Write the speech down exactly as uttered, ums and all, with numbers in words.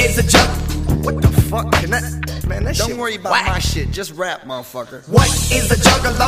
is a jug? What the fuck? Can that, man, that Don't shit, worry about whack. my shit. Just rap, motherfucker. What is a juggalo?